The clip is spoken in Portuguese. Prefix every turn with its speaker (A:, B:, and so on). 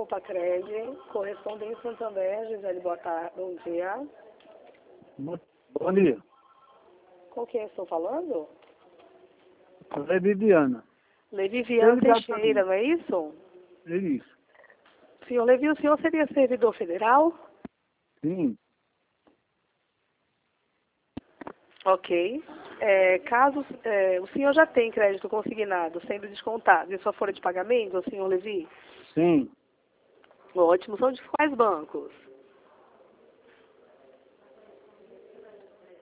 A: Copacred, correspondente Santander, Gisele, boa tarde, bom dia.
B: Bom dia.
A: Com quem estou falando?
B: É Viviana.
A: Levi Viana Teixeira, não é isso?
B: É isso.
A: Senhor Levi, o senhor seria servidor federal?
B: Sim.
A: Ok. Caso o senhor já tem crédito consignado sendo descontado em sua folha de pagamento, senhor Levi?
B: Sim.
A: Ótimo. São de quais bancos?